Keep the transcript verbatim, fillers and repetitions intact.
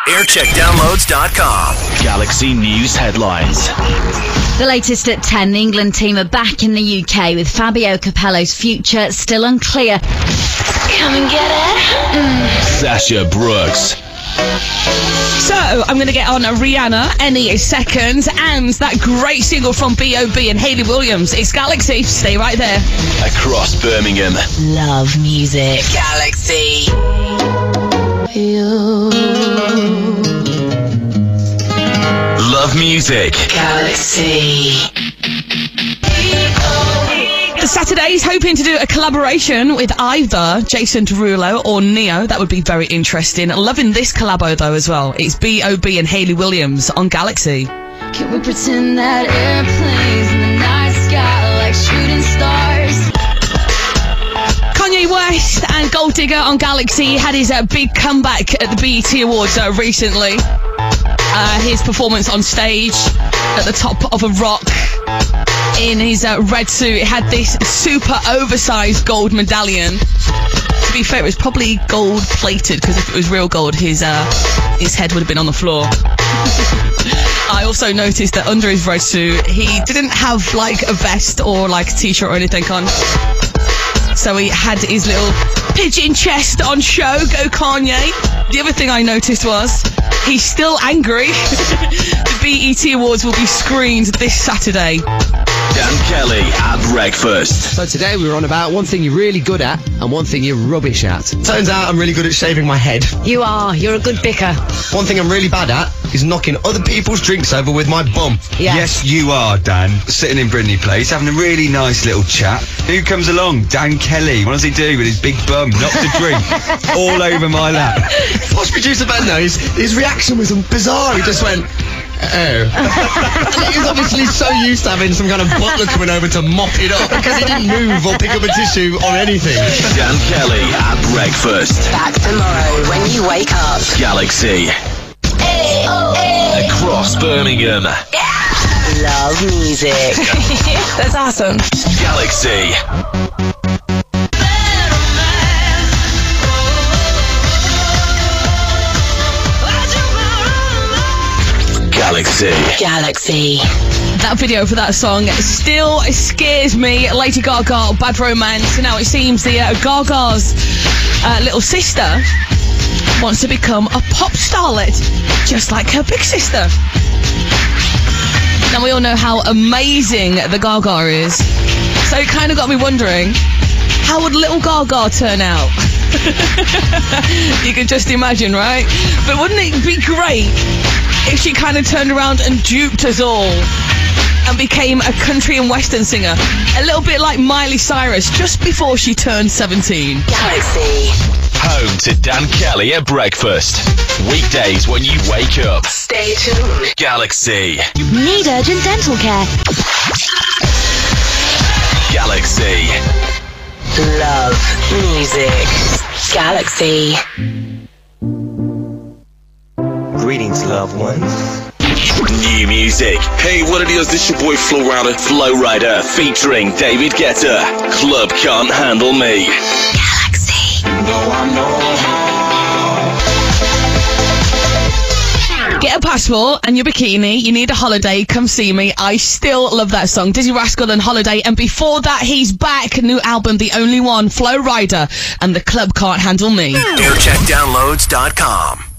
aircheck downloads dot com. Galaxy News headlines. The latest at ten, the England team are back in the U K with Fabio Capello's future still unclear. Come and get it. Mm. Sasha Brooks. So, I'm going to get on Rihanna any second, and that great single from B O B and Hayley Williams. It's Galaxy. Stay right there. Across Birmingham. Love music. Galaxy. You. Love music. Galaxy. Saturday's hoping to do a collaboration with either Jason Derulo or Neo. That would be very interesting. Loving this collabo though as well. It's B O B and Hayley Williams on Galaxy. Can we pretend that airplanes in the night sky like shooting stars? Kanye West and Gold Digger on Galaxy had his uh, big comeback at the B E T Awards uh, recently. Uh, his performance on stage at the top of a rock in his uh, red suit. It had this super oversized gold medallion. To be fair, it was probably gold plated, because if it was real gold, his uh, his head would have been on the floor. I also noticed that under his red suit, he didn't have like a vest or like a t-shirt or anything on. So he had his little pigeon chest on show. Go Kanye. The other thing I noticed was he's still angry. The B E T Awards will be screened this Saturday. Dan Kelly at breakfast. So today we were on about one thing you're really good at and one thing you're rubbish at. Turns out I'm really good at shaving my head. You are. You're a good bicker. One thing I'm really bad at is knocking other people's drinks over with my bum. Yeah. Yes, you are, Dan. Sitting in Brittany Place, having a really nice little chat. Who comes along? Dan Kelly. What does he do with his big bum? Knocks a drink all over my lap. Posh producer Ben, though, his, his reaction was bizarre. He just went, oh. And he was obviously so used to having some kind of butler coming over to mop it up because he didn't move or pick up a tissue or anything. Dan Kelly at breakfast. Back tomorrow when you wake up. Galaxy. Hey, oh, hey. Across Birmingham. Love music. That's awesome. Galaxy. Galaxy. Galaxy. That video for that song still scares me. Lady Gaga, Bad Romance. Now it seems the uh, Gaga's uh, little sister wants to become a pop starlet, just like her big sister. Now we all know how amazing the Gaga is, so it kind of got me wondering, how would little Gaga turn out? You can just imagine, right? But wouldn't it be great if she kind of turned around and duped us all and became a country and western singer, a little bit like Miley Cyrus just before she turned seventeen? Galaxy. Home to Dan Kelly at breakfast. Weekdays when you wake up. Stay tuned. Galaxy. Need urgent dental care. Galaxy. Love music. Galaxy. Greetings, loved ones. New music. Hey, what it is? This your boy Flo Rida. Flow Rider featuring David Guetta. Club Can't Handle Me. Galaxy. Get a passport and your bikini. You need a holiday. Come see me. I still love that song. Dizzy Rascal and Holiday. And before that, he's back. New album, The Only One. Flow Rider and The Club Can't Handle Me. aircheck downloads dot com.